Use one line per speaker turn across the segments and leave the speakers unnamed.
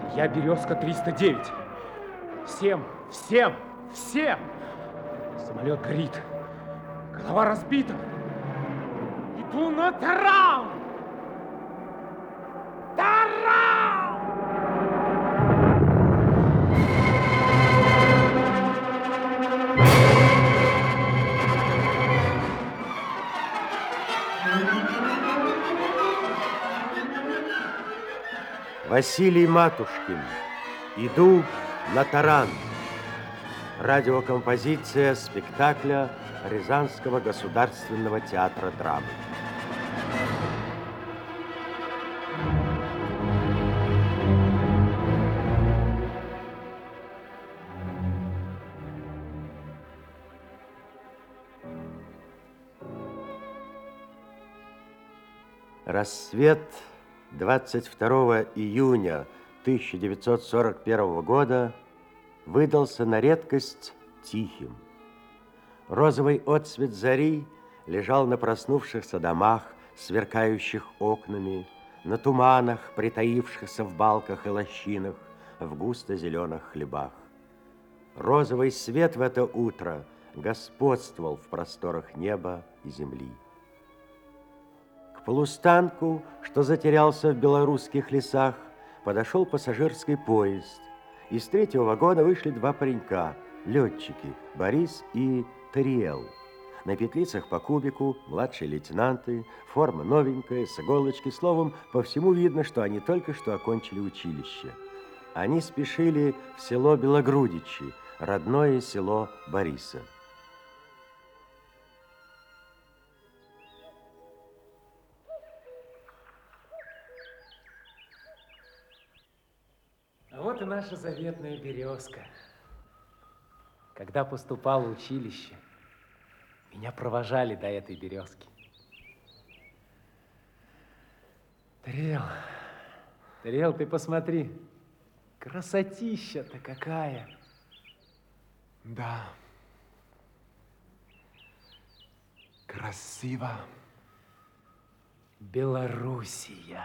Я Березка 309. Всем, всем, всем! Самолет горит. Голова разбита. Иду на таран! Таран!
Василий Матушкин. Иду на таран. Радиокомпозиция спектакля Рязанского государственного театра драмы. Рассвет 22 июня 1941 года выдался на редкость тихим. Розовый отсвет зари лежал на проснувшихся домах, сверкающих окнами, на туманах, притаившихся в балках и лощинах, в густо-зеленых хлебах. Розовый свет в это утро господствовал в просторах неба и земли. К полустанку, что затерялся в белорусских лесах, подошел пассажирский поезд. Из третьего вагона вышли два паренька, летчики, Борис и Тариэл. На петлицах по кубику младшие лейтенанты, форма новенькая, с иголочки. Словом, по всему видно, что они только что окончили училище. Они спешили в село Белогрудичи, родное село Бориса.
Вот и наша заветная Березка. Когда поступал в училище, меня провожали до этой березки. Тариэл, ты посмотри, красотища-то какая.
Да. Красиво.
Белоруссия.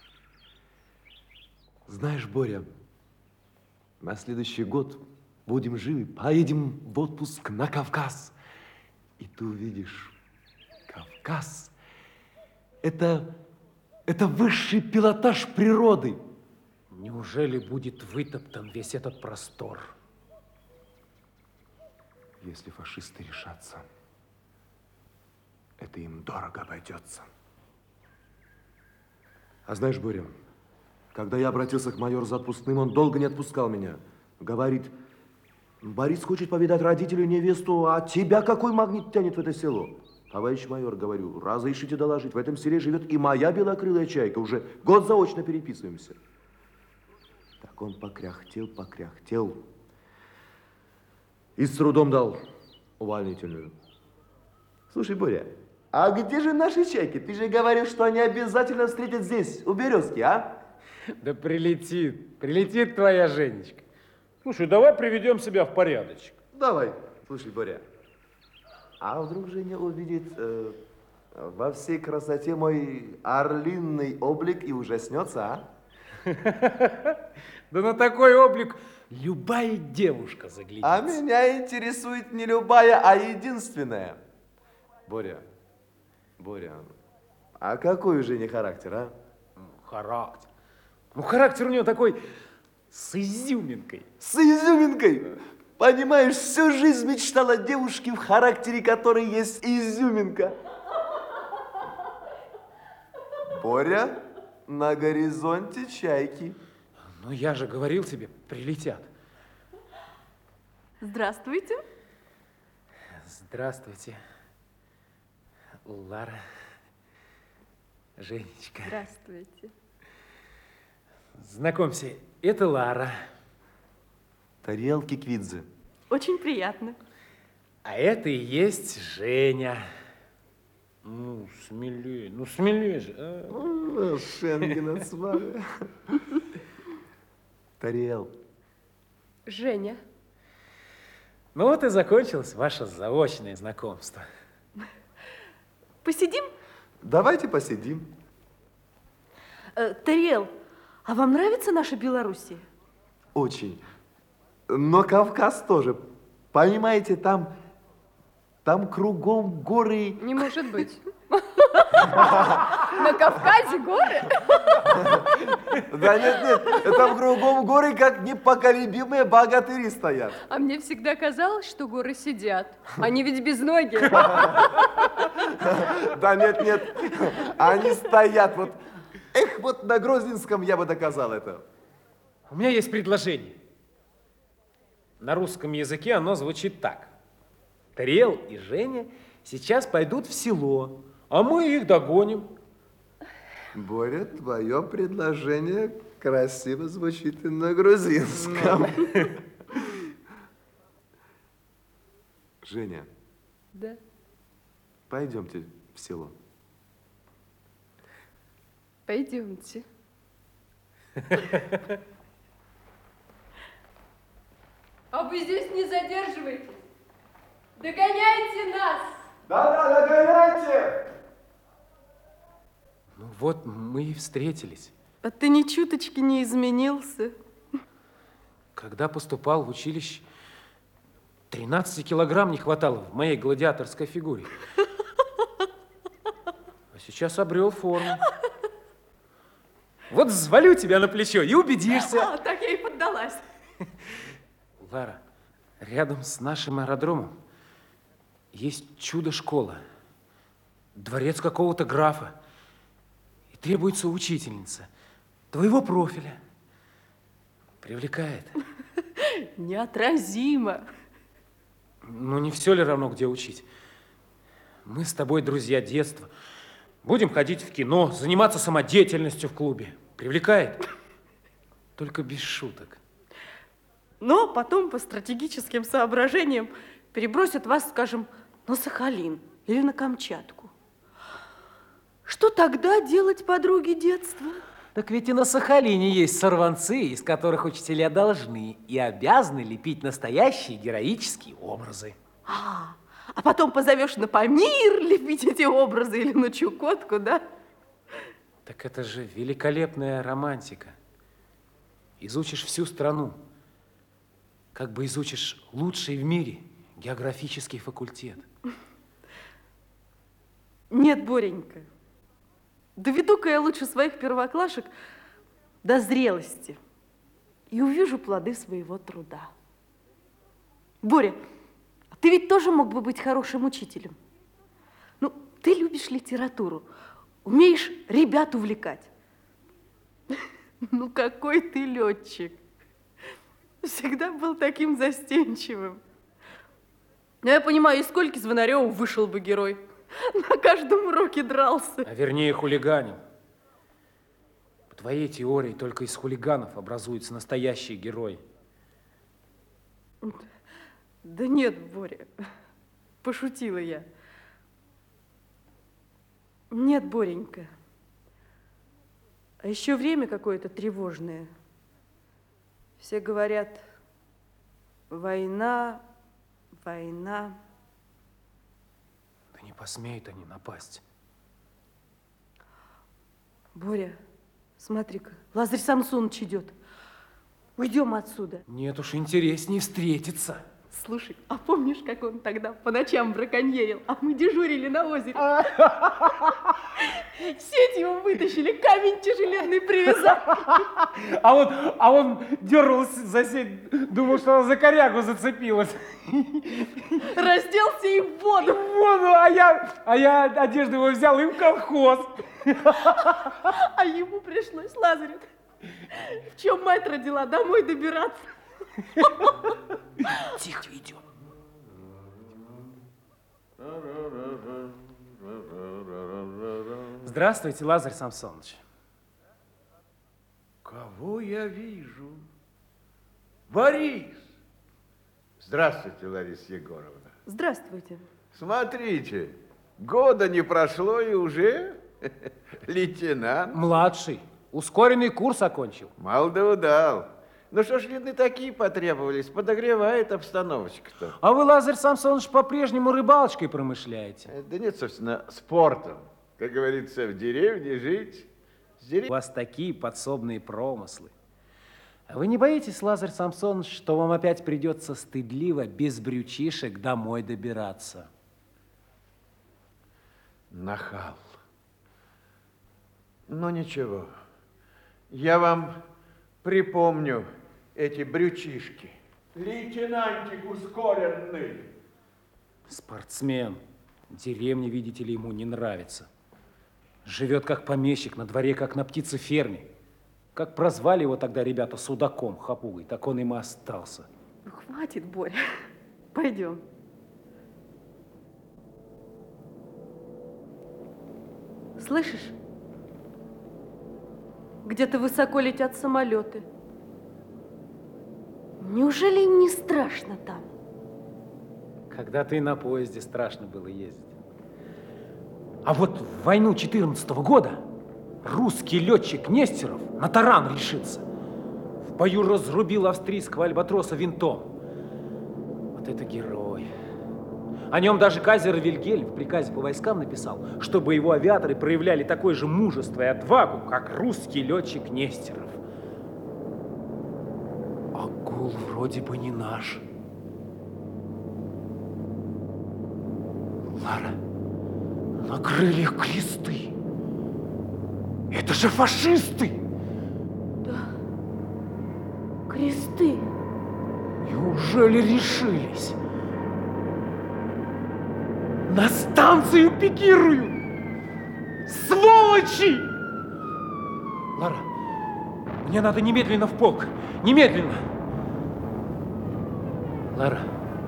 Знаешь, Боря, на следующий год будем живы, поедем в отпуск на Кавказ. И ты увидишь, Кавказ – это высший пилотаж природы.
Неужели будет вытоптан весь этот простор?
Если фашисты решатся, это им дорого обойдется. А знаешь, Боря, когда я обратился к майору за отпускным, он долго не отпускал меня. Говорит, Борис хочет повидать родителей, невесту, а тебя какой магнит тянет в это село? Товарищ майор, говорю, разрешите доложить, в этом селе живет и моя белокрылая чайка, уже год заочно переписываемся. Так он покряхтел и с трудом дал увольнительную. Слушай, Боря, а где же наши чайки? Ты же говорил, что они обязательно встретят здесь, у Березки, а?
Да прилетит твоя Женечка. Слушай, давай приведем себя в порядочек.
Давай. Слушай, Боря, а вдруг Женя увидит во всей красоте мой орлиный облик и ужаснется, а?
Да на такой облик любая девушка заглядится.
А меня интересует не любая, а единственная. Боря, а какой у Жени характер, а?
Характер. Ну, характер у нее такой с изюминкой.
С изюминкой? Понимаешь, всю жизнь мечтала о девушке, в характере которой есть изюминка. Боря, на горизонте чайки.
Ну, я же говорил тебе, прилетят.
Здравствуйте.
Здравствуйте, Лара, Женечка.
Здравствуйте.
Знакомься, это Лара.
Тарелки Квидзе.
Очень приятно.
А это и есть Женя. Ну, смелее же. А?
Шенгена с вами. Тарел.
Женя.
Ну вот и закончилось ваше заочное знакомство.
Посидим?
Давайте посидим.
Тариэл, а вам нравится наша Белоруссия?
Очень. Но Кавказ тоже. Понимаете, там кругом горы.
Не может быть. На Кавказе горы?
Да нет, там кругом горы, как непоколебимые богатыри стоят.
А мне всегда казалось, что горы сидят. Они ведь без ноги.
Да нет, они стоят. Вот, вот на Грозненском я бы доказал это.
У меня есть предложение. На русском языке оно звучит так. Тарел и Женя сейчас пойдут в село, а мы их догоним.
Боря, твое предложение красиво звучит и на грузинском. Женя,
Да.
пойдемте в село.
Пойдемте. А вы здесь не задерживайтесь. Догоняйте нас!
Да, догоняйте!
Ну вот мы и встретились.
А ты ни чуточки не изменился.
Когда поступал в училище, 13 килограмм не хватало в моей гладиаторской фигуре. А сейчас обрел форму. Вот взвалю тебя на плечо и убедишься.
А, так я и поддалась.
Лара, рядом с нашим аэродромом есть чудо-школа, дворец какого-то графа. И требуется учительница твоего профиля. Привлекает.
Неотразимо.
Ну, не все ли равно, где учить? Мы с тобой друзья детства. Будем ходить в кино, заниматься самодеятельностью в клубе. Привлекает? Только без шуток.
Но потом по стратегическим соображениям перебросят вас, скажем, на Сахалин или на Камчатку. Что тогда делать, подруги детства?
Так ведь и на Сахалине есть сорванцы, из которых учителя должны и обязаны лепить настоящие героические образы.
А потом позовешь на Памир лепить эти образы или на Чукотку, да?
Так это же великолепная романтика. Изучишь всю страну, как бы изучишь лучший в мире географический факультет.
Нет, Боренька, доведу-ка я лучше своих первоклашек до зрелости и увижу плоды своего труда. Боря, ты ведь тоже мог бы быть хорошим учителем. Ну, ты любишь литературу, умеешь ребят увлекать. Ну, какой ты летчик. Всегда был таким застенчивым. Ну, я понимаю, из скольки Звонарёва вышел бы герой. На каждом уроке дрался.
А вернее, хулиганил. По твоей теории, только из хулиганов образуется настоящий герой.
Да нет, Боря, пошутила я. Нет, Боренька. А еще время какое-то тревожное. Все говорят, война, война.
Да не посмеют они напасть.
Боря, смотри-ка, Лазарь Самсоныч идет. Уйдем отсюда.
Нет уж, интереснее встретиться.
Слушай, а помнишь, как он тогда по ночам браконьерил, а мы дежурили на озере? Сеть его вытащили, камень тяжеленный привязал.
А он дергался за сеть, думал, что она за корягу зацепилась.
Разделся и в воду.
А я одежду его взял и в колхоз.
А ему пришлось, Лазарь, в чем мать родила, домой добираться.
Тихо, идем. Здравствуйте, Лазарь Самсоныч.
Кого я вижу? Борис! Здравствуйте, Лариса Егоровна.
Здравствуйте.
Смотрите, года не прошло и уже лейтенант.
Младший. Ускоренный курс окончил.
Мало да удал. Ну что ж, видно, такие потребовались. Подогревает обстановочка-то.
А вы, Лазарь Самсоныч, по-прежнему рыбалочкой промышляете?
Да нет, собственно, спортом. Как говорится, в деревне жить.
У вас такие подсобные промыслы. А вы не боитесь, Лазарь Самсонович, что вам опять придется стыдливо, без брючишек, домой добираться?
Нахал. Ну ничего, я вам припомню эти брючишки.
Лейтенантик ускоренный.
Спортсмен. Деревня, видите ли, ему не нравится. Живет как помещик, на дворе как на птицеферме. Как прозвали его тогда ребята судаком, хапугой, так он им и остался.
Ну, хватит, Боря. Пойдем. Слышишь? Где-то высоко летят самолеты. Неужели им не страшно там?
Когда-то и на поезде страшно было ездить. А вот в войну 14-го года русский летчик Нестеров на таран решится. В бою разрубил австрийского альбатроса винтом. Вот это герой. О нем даже кайзер Вильгельм в приказе по войскам написал, чтобы его авиаторы проявляли такое же мужество и отвагу, как русский летчик Нестеров. А гул вроде бы не наш. Лара, на крыльях кресты. Это же фашисты!
Да, кресты.
Неужели решились? На станцию пикируют! Сволочи! Лара, мне надо немедленно в полк. Немедленно! Лара,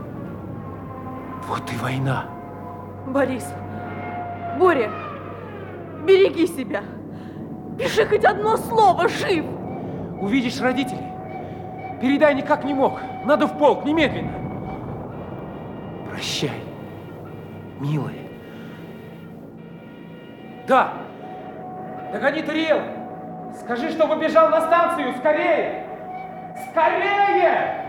вот и война.
Борис, Боря, береги себя. Пиши хоть одно слово, жив.
Увидишь родителей, передай никак не мог. Надо в полк, немедленно. Прощай, милая. Да, догони Тариэла. Скажи, чтобы бежал на станцию, скорее! Скорее!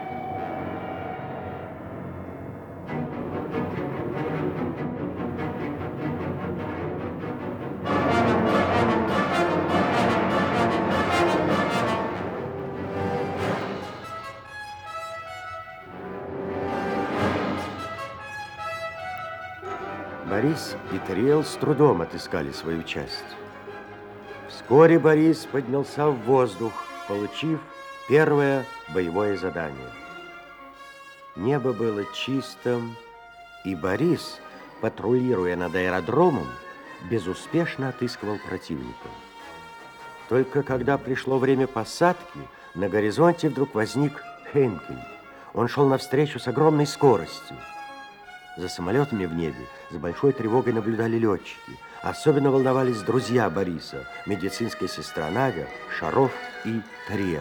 Борис и Тариэл с трудом отыскали свою часть. Вскоре Борис поднялся в воздух, получив первое боевое задание. Небо было чистым, и Борис, патрулируя над аэродромом, безуспешно отыскивал противника. Только когда пришло время посадки, на горизонте вдруг возник Хенкель. Он шел навстречу с огромной скоростью. За самолетами в небе с большой тревогой наблюдали летчики. Особенно волновались друзья Бориса, медицинская сестра Надя, Шаров и Тариэл.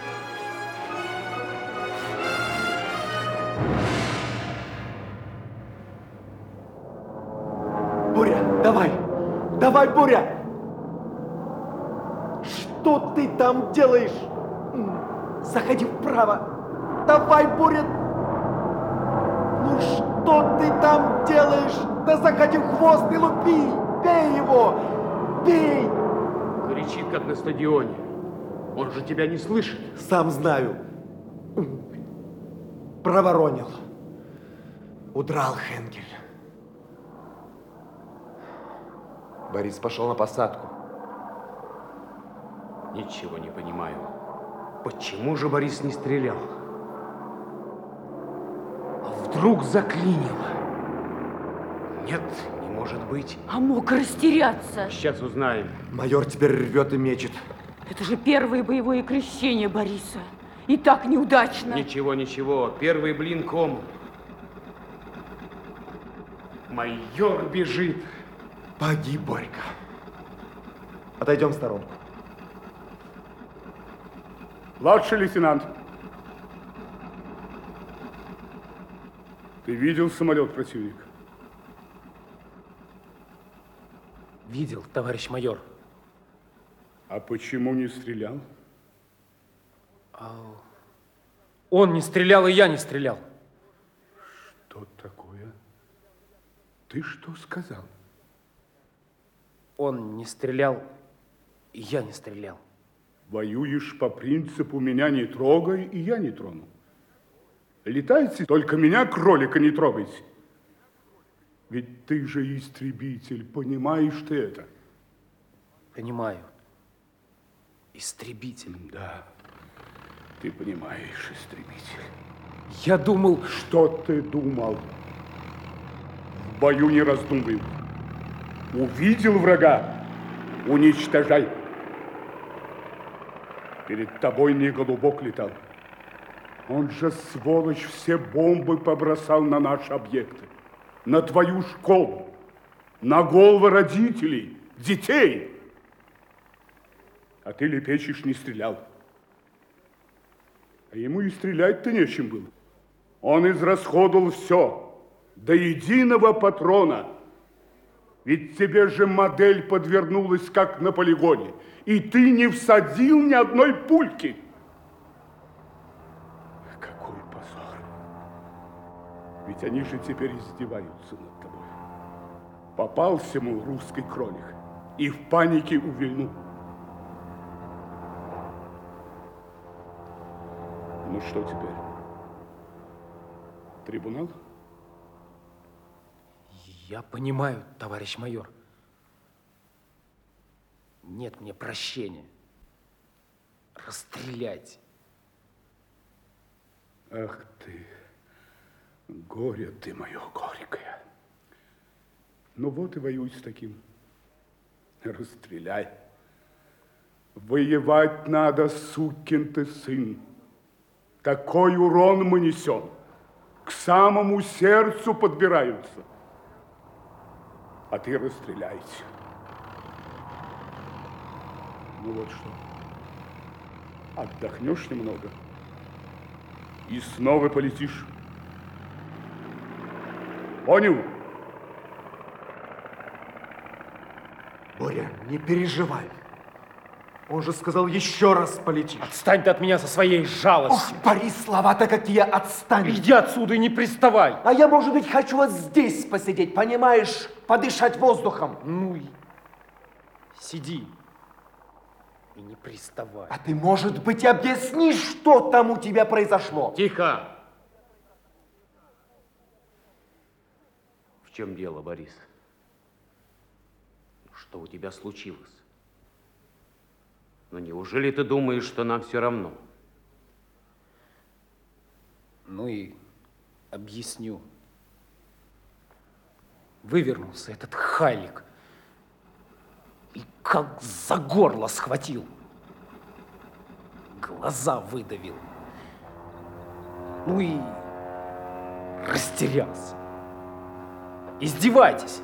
Боря, давай! Давай, Боря! Что ты там делаешь? Заходи вправо! Давай, Боря! Ну что ты там делаешь? Да заходи в хвост и лупи! Бей его! Бей!
Кричит, как на стадионе. Он же тебя не слышит.
Сам знаю. Проворонил. Удрал Хенкель. Борис пошел на посадку.
Ничего не понимаю. Почему же Борис не стрелял? А вдруг заклинило? Нет, не может быть.
А мог растеряться.
Сейчас узнаем.
Майор теперь рвет и мечет.
Это же первое боевое крещение Бориса. И так неудачно.
Ничего, ничего. Первый блин ком. Майор бежит.
Погиб, Борька. Отойдем в сторонку.
Младший лейтенант, ты видел самолет противника?
Видел, товарищ майор.
А почему не стрелял?
Он не стрелял, и я не стрелял.
Что такое? Ты что сказал?
Он не стрелял, и я не стрелял.
Воюешь по принципу «меня не трогай, и я не трону». Летайте, только меня, кролика, не трогайте. Ведь ты же истребитель, понимаешь ты это?
Понимаю. Истребитель.
Да, ты понимаешь, истребитель.
Я думал...
Что ты думал? В бою не раздумывай. Увидел врага, уничтожай. Перед тобой не голубок летал. Он же, сволочь, все бомбы побросал на наши объекты. На твою школу, на головы родителей, детей. А ты, лепечешь, не стрелял. А ему и стрелять-то нечем было. Он израсходовал все, до единого патрона. Ведь тебе же модель подвернулась, как на полигоне, и ты не всадил ни одной пульки. Какой позор. Ведь они же теперь издеваются над тобой. Попался, мол, русский кролик, и в панике увильнул. Ну что теперь? Трибунал?
Я понимаю, товарищ майор. Нет мне прощения. Расстрелять.
Ах ты, горе ты мое горькое. Ну вот и воюй с таким. Расстреляй. Воевать надо, сукин ты сын. Такой урон мы несем. К самому сердцу подбираются. А ты расстреляйся. Ну вот что. Отдохнешь немного и снова полетишь. Понял?
Боря, не переживай. Он же сказал, еще раз полетишь.
Отстань ты от меня со своей жалостью.
Ох, Борис, слова-то какие, отстань.
Иди отсюда и не приставай.
А я, может быть, хочу вот здесь посидеть, понимаешь? Подышать воздухом.
Ну и сиди и не приставай.
А ты, может быть, объяснишь, что там у тебя произошло?
Тихо! В чем дело, Борис? Что у тебя случилось? Но неужели ты думаешь, что нам все равно?
Ну и объясню. Вывернулся этот Халик и как за горло схватил. Глаза выдавил. Ну и растерялся. Издевайтесь.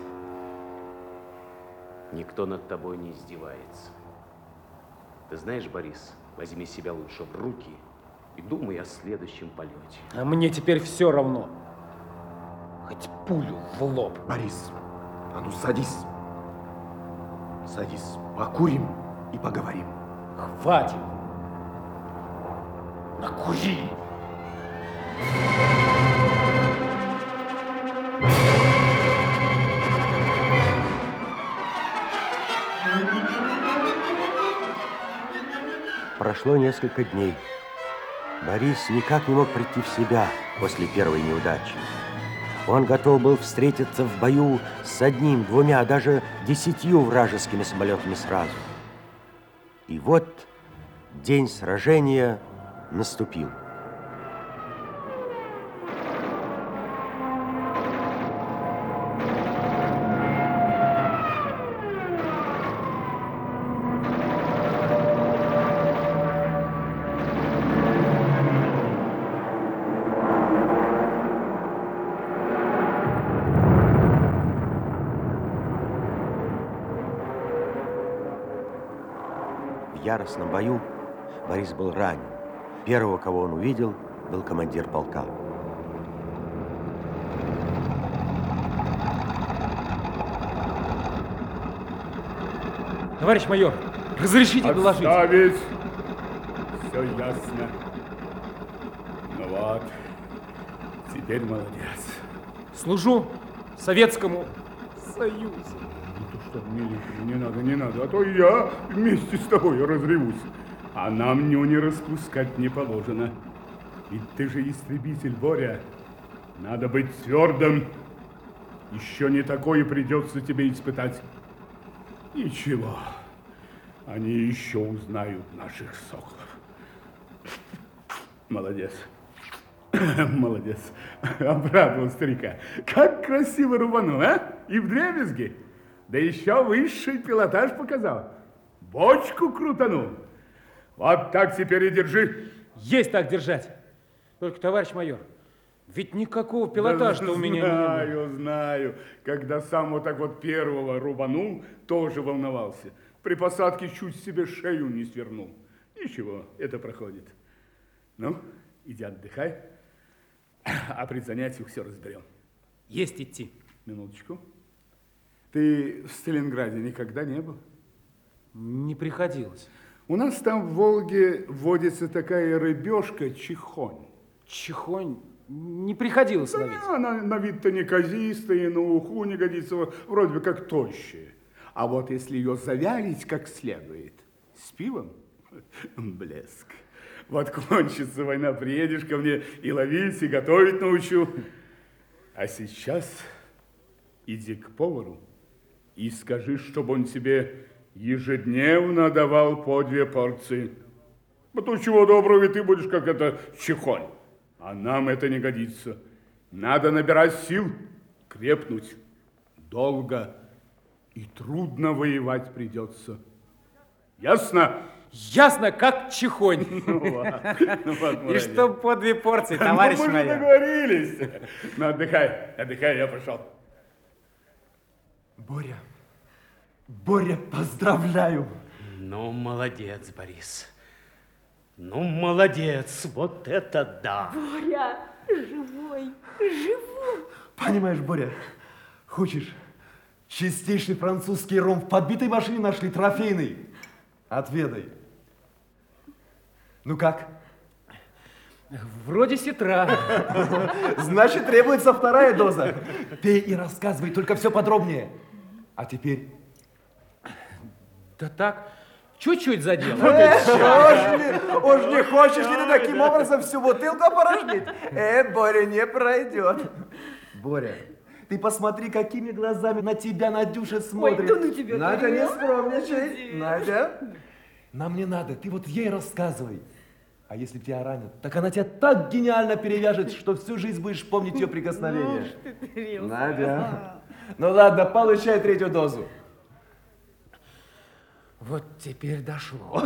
Никто над тобой не издевается. Ты знаешь, Борис, возьми себя лучше в руки и думай о следующем полете.
А мне теперь все равно. Хоть пулю в лоб.
Борис, а ну садись. Садись, покурим и поговорим.
Хватит. Накури.
Прошло несколько дней. Борис никак не мог прийти в себя после первой неудачи. Он готов был встретиться в бою с одним, двумя, даже 10 вражескими самолетами сразу. И вот день сражения наступил. В яростном бою Борис был ранен. Первого, кого он увидел, был командир полка.
Товарищ майор, разрешите доложить?
Отставить! Все ясно. Ну вот, теперь молодец.
Служу Советскому Союзу.
Ну что, миленький, не надо, а то и я вместе с тобой разревусь. А нам нюни распускать не положено. Ведь ты же истребитель, Боря. Надо быть твердым. Еще не такое придется тебе испытать. Ничего, они еще узнают наших соколов. Молодец. Молодец. Обрадовал старика. Как красиво рубанул, а? И вдребезги. Да еще высший пилотаж показал. Бочку крутанул. Вот так теперь и держи.
Есть так держать. Только, товарищ майор, ведь никакого пилотажа у меня не было.
Знаю. Когда сам вот так вот первого рубанул, тоже волновался. При посадке чуть себе шею не свернул. Ничего, это проходит. Ну, иди отдыхай. А при занятиях все разберем.
Есть идти.
Минуточку. Ты в Сталинграде никогда не был?
Не приходилось.
У нас там в Волге водится такая рыбешка чихонь.
Чихонь не приходилось ловить.
Она на вид-то неказистая, на уху не годится, вроде бы как тощая. А вот если ее завялить как следует, с пивом, блеск. Вот кончится война, приедешь ко мне и ловить, и готовить научу. А сейчас иди к повару и скажи, чтобы он тебе ежедневно давал по 2 порции. А то чего доброго, и ты будешь как это чихонь. А нам это не годится. Надо набирать сил, крепнуть. Долго и трудно воевать придется. Ясно?
Ясно, как чихонь. И что по 2 порции, товарищ майор.
Мы же договорились. Ну, отдыхай, я пошел.
Боря, поздравляю.
Ну, молодец, Борис. Ну, молодец, вот это да.
Боря, живой.
Понимаешь, Боря, хочешь, чистейший французский ром в подбитой машине нашли, трофейный. Отведай. Ну как?
Вроде сетра.
Значит, требуется 2-я доза. Пей и рассказывай, только все подробнее. А теперь...
Да так, чуть-чуть задел.
Уж не хочешь ли ты таким образом всю бутылку опорожнить? Боря, не пройдет. Боря, ты посмотри, какими глазами на тебя Надюша смотрит.
Ой, да ну тебя,
Надя, не
Кирилл.
скромничай. Надя, нам не надо, ты вот ей рассказывай. А если тебя ранят, так она тебя так гениально перевяжет, что всю жизнь будешь помнить ее прикосновение. Надя. Ну ладно, получай 3-ю дозу.
Вот теперь дошло.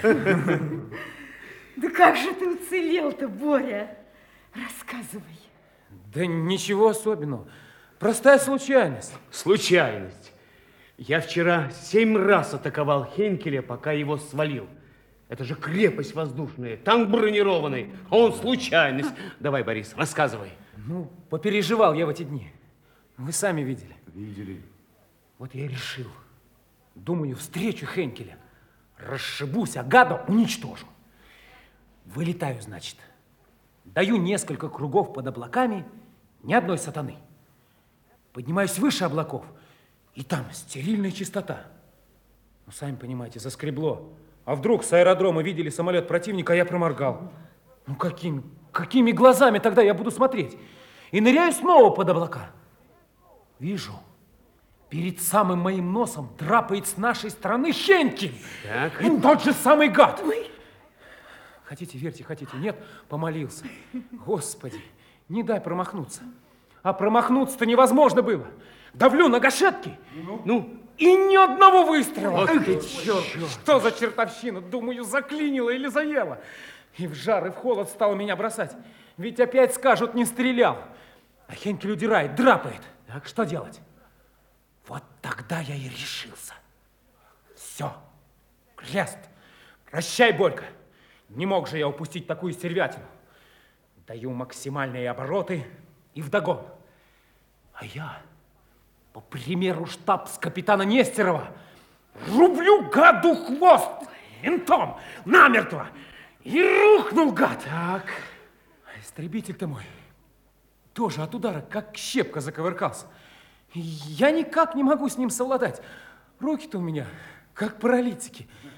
Да как же ты уцелел-то, Боря? Рассказывай.
Да ничего особенного. Простая случайность.
Случайность. Я вчера 7 раз атаковал Хенкеля, пока его свалил. Это же крепость воздушная, танк бронированный, а он случайность. Давай, Борис, рассказывай.
Ну, попереживал я в эти дни. Вы сами видели.
Видели.
Вот я и решил. Думаю, встречу Хенкеля. Расшибусь, а гада уничтожу. Вылетаю, значит. Даю несколько кругов под облаками, ни одной сатаны. Поднимаюсь выше облаков, и там стерильная чистота. Ну, сами понимаете, заскребло. А вдруг с аэродрома видели самолет противника, а я проморгал. Ну, какими глазами тогда я буду смотреть? И ныряю снова под облака. Вижу, перед самым моим носом драпает с нашей стороны Хенкель.
Так.
И тот же самый гад. Хотите, верьте, хотите, нет, помолился. Господи, не дай промахнуться. А промахнуться-то невозможно было. Давлю на гашетки. Ну, и ни одного выстрела.
Вот ты черт.
Что за чертовщина? Думаю, заклинило или заело. И в жар, и в холод стало меня бросать. Ведь опять скажут, не стрелял. А Хенкель удирает, драпает. Так что делать? Вот тогда я и решился. Все. Крест. Прощай, Борька. Не мог же я упустить такую стервятину. Даю максимальные обороты и вдогон. А я, по примеру штабс-капитана Нестерова, рублю гаду хвост винтом намертво. И рухнул гад. Так. А истребитель-то мой тоже от удара, как щепка, заковыркался. И я никак не могу с ним совладать. Руки-то у меня, как паралитики.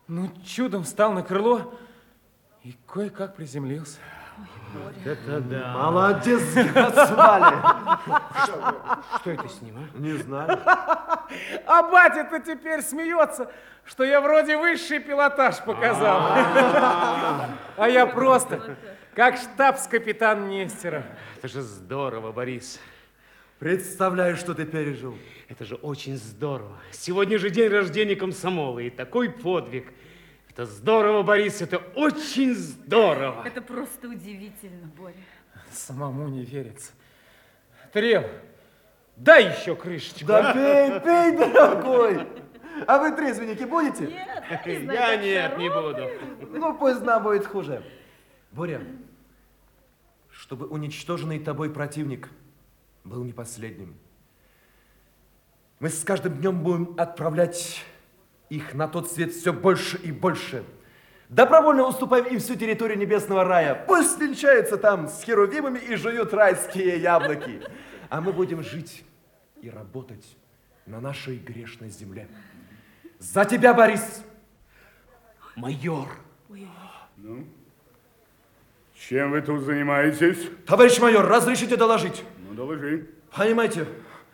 Ну, чудом встал на крыло и кое-как приземлился.
Это да.
Молодец, Гасвали.
Что это с ним, а?
Не знаю.
А батя-то теперь смеется, что я вроде высший пилотаж показал. А я просто как штабс-капитан Нестеров.
Это же здорово, Борис.
Представляю, что ты пережил.
Это же очень здорово. Сегодня же день рождения комсомола, и такой подвиг. Это здорово, Борис, это очень здорово.
Это просто удивительно, Боря.
Самому не верится. Трел, дай еще крышечку.
Да пей, пей, дорогой. А вы трезвенники будете?
Нет,
Я нет, не буду.
Ну, пусть нам будет хуже. Боря, чтобы уничтоженный тобой противник был не последним. Мы с каждым днем будем отправлять их на тот свет все больше и больше. Добровольно уступаем им всю территорию небесного рая. Пусть венчаются там с херувимами и жуют райские яблоки. А мы будем жить и работать на нашей грешной земле. За тебя, Борис!
Майор.
Ну, чем вы тут занимаетесь?
Товарищ майор, разрешите доложить?
Ну, доложи.
Понимаете,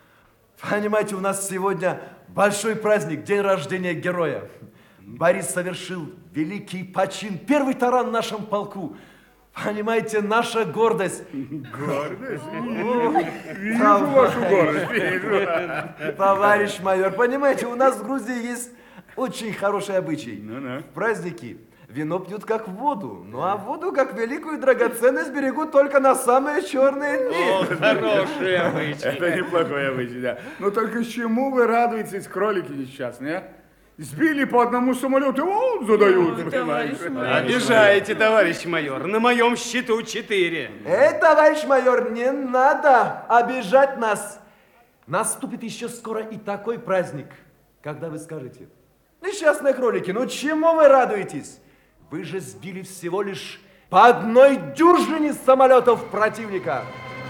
у нас сегодня большой праздник, день рождения героя. Борис совершил великий почин, первый таран в нашем полку. Понимаете, наша гордость.
Гордость? Вижу вашу гордость, вижу.
Товарищ майор, понимаете, у нас в Грузии есть очень хороший обычай.
Ну-ну.
В праздники вино пьют как воду, ну а воду как великую драгоценность берегут только на самые черные дни.
О, хороший обычай.
Это неплохой обычай, да. Но только чему вы радуетесь, кролики несчастные, а? Сбили по одному самолету, вот задают, понимаешь?
Обижаете, товарищ майор. На моем счету 4.
Товарищ майор, не надо обижать нас. Наступит еще скоро и такой праздник, когда вы скажете: несчастные кролики, ну чему вы радуетесь? Вы же сбили всего лишь по одной дюжине самолетов противника.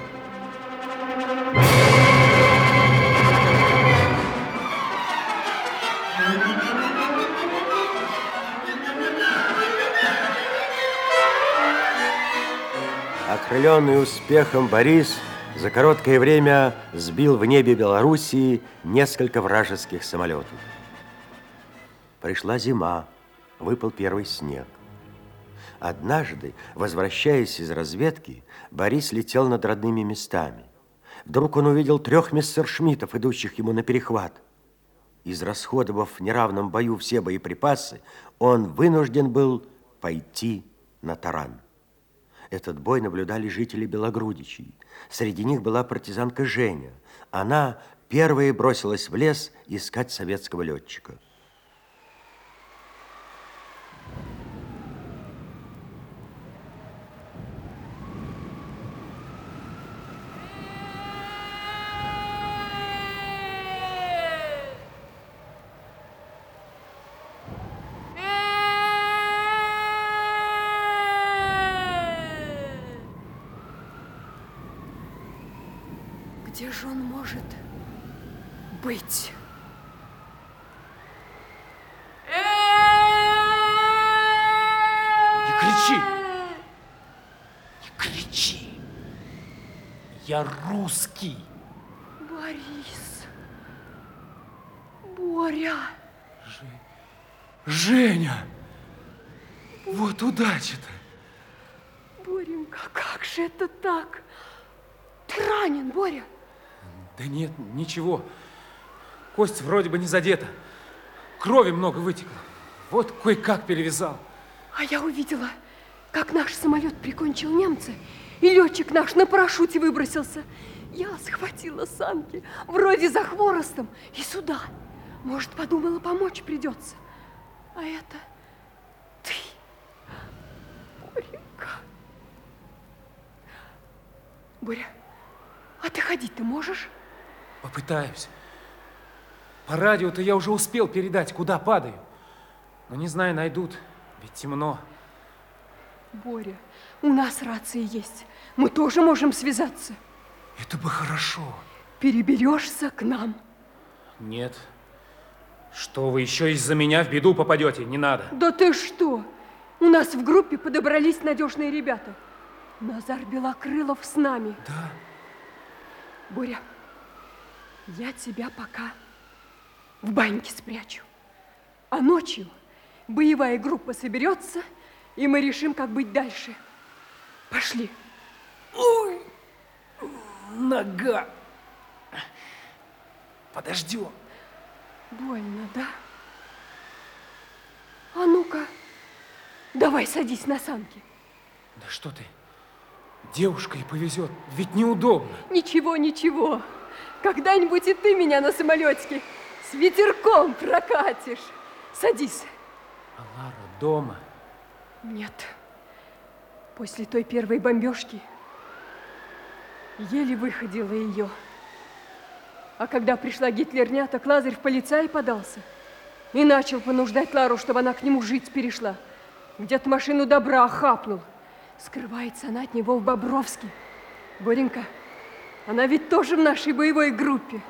Окрыленный успехом Борис за короткое время сбил в небе Белоруссии несколько вражеских самолетов. Пришла зима, выпал первый снег. Однажды, возвращаясь из разведки, Борис летел над родными местами. Вдруг он увидел 3 мессершмиттов, идущих ему на перехват. Израсходовав в неравном бою все боеприпасы, он вынужден был пойти на таран. Этот бой наблюдали жители Белогрудичей. Среди них была партизанка Женя. Она первая бросилась в лес искать советского летчика.
Где же он может быть?
Не кричи! Не кричи! Я русский!
Борис! Боря!
Женя! Вот удача-то!
Боренька, как же это так? Ты ранен, Боря?
Да нет, ничего. Кость вроде бы не задета. Крови много вытекло. Вот кое-как перевязал.
А я увидела, как наш самолет прикончил немца, и летчик наш на парашюте выбросился. Я схватила санки, вроде за хворостом, и сюда. Может, подумала, помочь придется. А это ты, Боренька. Боря, а ты ходить-то можешь?
Попытаюсь. По радио-то я уже успел передать, куда падаю. Но не знаю, найдут, ведь темно.
Боря, у нас рации есть. Мы тоже можем связаться.
Это бы хорошо.
Переберешься к нам.
Нет. Что вы еще из-за меня в беду попадете? Не надо.
Да ты что? У нас в группе подобрались надежные ребята. Назар Белокрылов с нами.
Да.
Боря, я тебя пока в баньке спрячу. А ночью боевая группа соберется, и мы решим, как быть дальше. Пошли.
Ой, нога. Подождем.
Больно, да? А ну-ка, давай садись на санки.
Да что ты, девушка и повезет, ведь неудобно.
Ничего, ничего. Когда-нибудь и ты меня на самолетике с ветерком прокатишь. Садись.
А Лара дома?
Нет. После той первой бомбежки еле выходила ее. А когда пришла гитлерня, так Лазарь в полицай подался и начал понуждать Лару, чтобы она к нему жить перешла. Где-то машину добра хапнул. Скрывается она от него в Бобровске. Боренька, она ведь тоже в нашей боевой группе.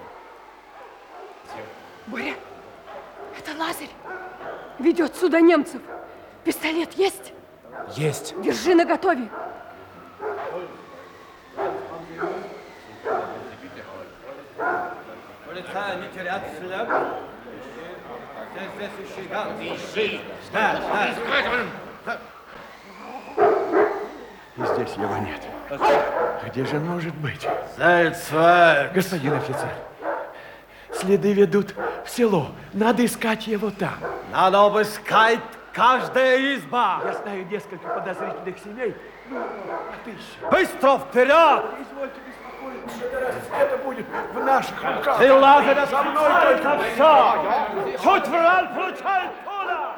Боря, это Лазарь. Ведет сюда немцев. Пистолет есть?
Есть.
Держи наготове.
Полицай, не терять шляпу. Здесь ищи.
И здесь его нет. Где же он может быть?
Зайцев!
Господин офицер, следы ведут в село. Надо искать его там.
Надо обыскать каждая изба.
Я знаю несколько подозрительных семей. Отыщи.
Быстро вперед!
Извольте беспокоиться, это будет в наших руках.
Ты, Лазарь, со мной только все! Хоть враг получает пуля!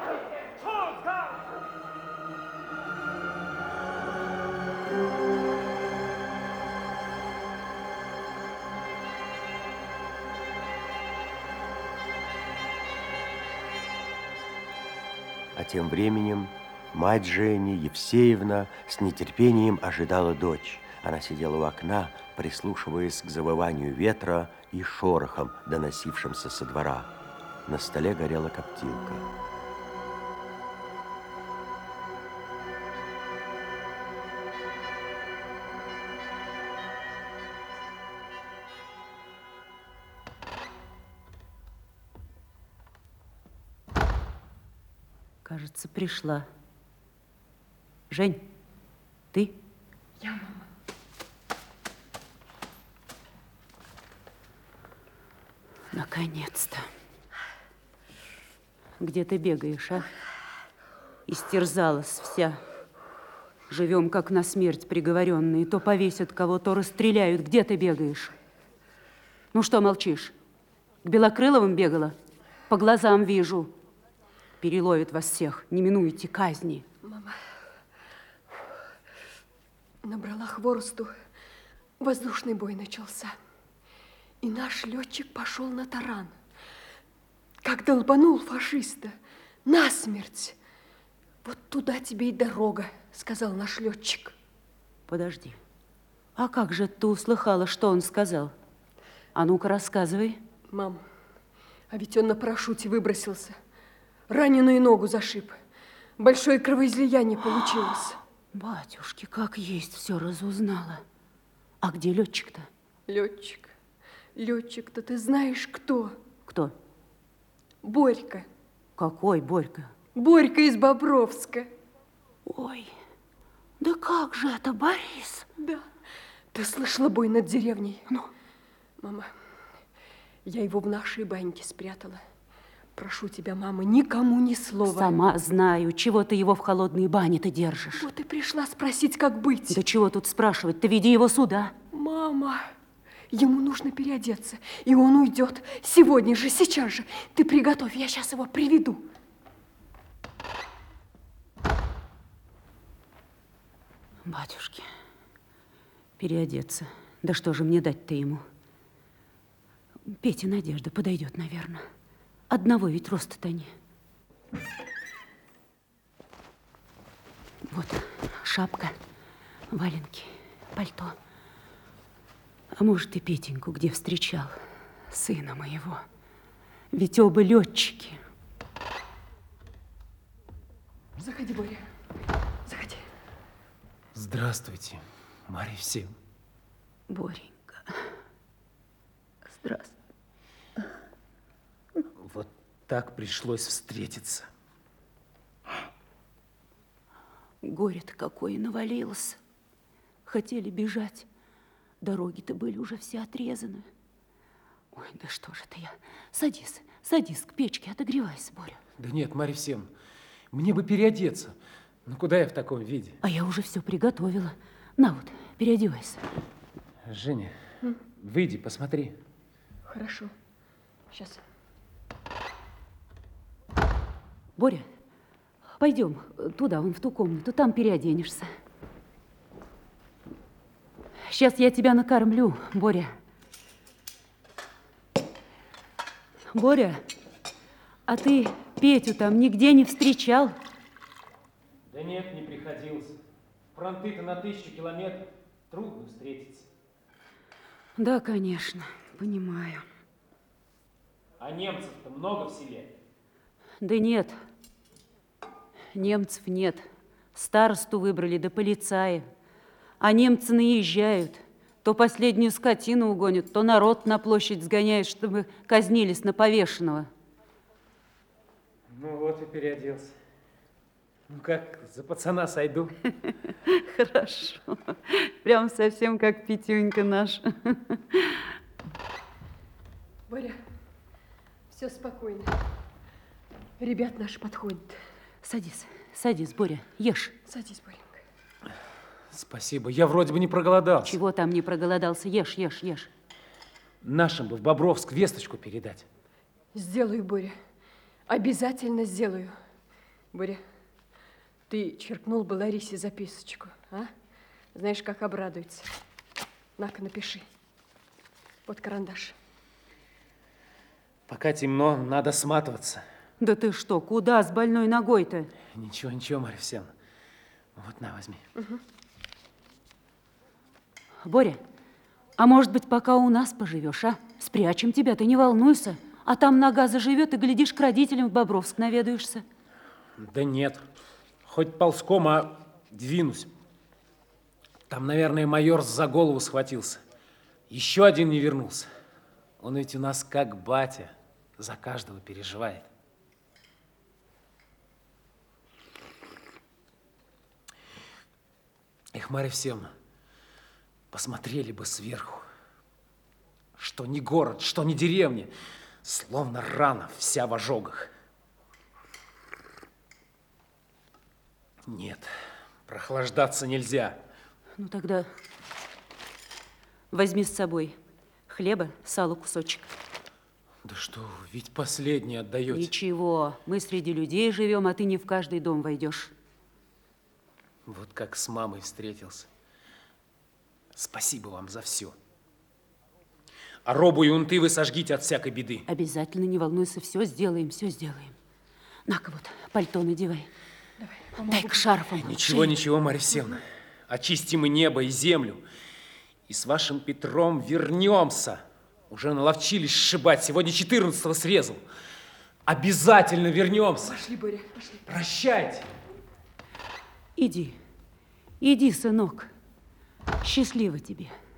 А тем временем мать Жени, Евсеевна, с нетерпением ожидала дочь. Она сидела у окна, прислушиваясь к завыванию ветра и шорохам, доносившимся со двора. На столе горела коптилка.
Кажется, пришла. Жень, ты?
Я, мама.
Наконец-то. Где ты бегаешь, а? Истерзалась вся. Живем, как на смерть приговоренные. То повесят кого, то расстреляют. Где ты бегаешь? Ну что молчишь? К Белокрыловым бегала? По глазам вижу. Переловят вас всех, не минуете казни.
Мама, набрала хворосту, воздушный бой начался. И наш летчик пошел на таран. Как долбанул фашиста, насмерть. Вот туда тебе и дорога, сказал наш летчик.
Подожди, а как же ты услыхала, что он сказал? А ну-ка рассказывай.
Мам, а ведь он на парашюте выбросился. Раненую ногу зашиб. Большое кровоизлияние получилось.
Батюшки, как есть, все разузнала. А где летчик-то?
Летчик. Летчик-то ты знаешь кто?
Кто?
Борька.
Какой Борька?
Борька из Бобровска.
Ой, да как же это, Борис?
Да. Ты слышала бой над деревней?
Ну?
Мама, я его в нашей баньке спрятала. Прошу тебя, мама, никому ни слова.
Сама знаю, чего ты его в холодной бане-то держишь.
Вот и пришла спросить, как быть.
Да чего тут спрашивать? Ты веди его сюда.
Мама, ему нужно переодеться, и он уйдет. Сегодня же, сейчас же. Ты приготовь, я сейчас его приведу.
Батюшки, переодеться. Да что же мне дать-то ему? Петя Надежда подойдет, наверное. Одного ведь роста-то не. Вот шапка, валенки, пальто. А может, и Петеньку где встречал, сына моего. Ведь оба летчики.
Заходи, Боря. Заходи.
Здравствуйте, Марья Евсеевна.
Боренька, здравствуй.
Вот так пришлось встретиться.
Горе-то какое навалилось. Хотели бежать. Дороги-то были уже все отрезаны. Ой, да что же это я? Садись, садись к печке, отогревайся, Боря.
Да нет, Марья Евсеевна, мне бы переодеться. Ну, куда я в таком виде?
А я уже все приготовила. На вот, переодевайся.
Женя, выйди, посмотри.
Хорошо. Сейчас.
Боря, пойдем туда, вон в ту комнату, там переоденешься. Сейчас я тебя накормлю, Боря. Боря, а ты Петю там нигде не встречал?
Да нет, не приходилось. Фронты-то на 1000 километров. Трудно встретиться.
Да, конечно, понимаю.
А немцев-то много в селе?
Да нет, немцев нет. Старосту выбрали, да полицаи. А немцы наезжают. То последнюю скотину угонят, то народ на площадь сгоняют, чтобы казнились на повешенного.
Ну вот и переоделся. Ну как, за пацана сойду?
Хорошо. Прям совсем как Петюнька наш.
Боря, все спокойно. Ребят наши подходят.
Садись, садись, Боря, ешь.
Садись, Боренька.
Спасибо, я вроде бы не проголодался.
Чего там не проголодался? Ешь, ешь, ешь.
Нашим бы в Бобровск весточку передать.
Сделаю, Боря. Обязательно сделаю. Боря, ты черкнул бы Ларисе записочку, а? Знаешь, как обрадуется. На-ка, напиши. Вот карандаш.
Пока темно, надо сматываться.
Да ты что, куда с больной ногой-то?
Ничего, ничего, Марья Евсеевна. Вот на, возьми.
Угу.
Боря, а может быть, пока у нас поживешь, а? Спрячем тебя, ты не волнуйся. А там нога заживет, и, глядишь, к родителям в Бобровск наведаешься.
Да нет, хоть ползком, а двинусь. Там, наверное, майор за голову схватился. Еще один не вернулся. Он ведь у нас как батя, за каждого переживает. Эх, Марья Евсеевна, посмотрели бы сверху. Что ни город, что ни деревня, словно рана вся в ожогах. Нет, прохлаждаться нельзя.
Ну тогда возьми с собой хлеба, сала кусочек.
Да что вы, ведь последнее отдаете.
Ничего, мы среди людей живем, а ты не в каждый дом войдешь.
Вот как с мамой встретился. Спасибо вам за все. А робу и унты вы сожгите от всякой беды.
Обязательно, не волнуйся, все сделаем, все сделаем. На-ка вот, пальто надевай. Дай-ка шарфом.
Ничего, ничего, Марья Евсеевна. Очистим и небо, и землю. И с вашим Петром вернемся. Уже наловчились сшибать. Сегодня 14-го срезал. Обязательно вернемся.
Пошли, Боря, пошли.
Прощайте.
Иди, иди, сынок. Счастливо тебе.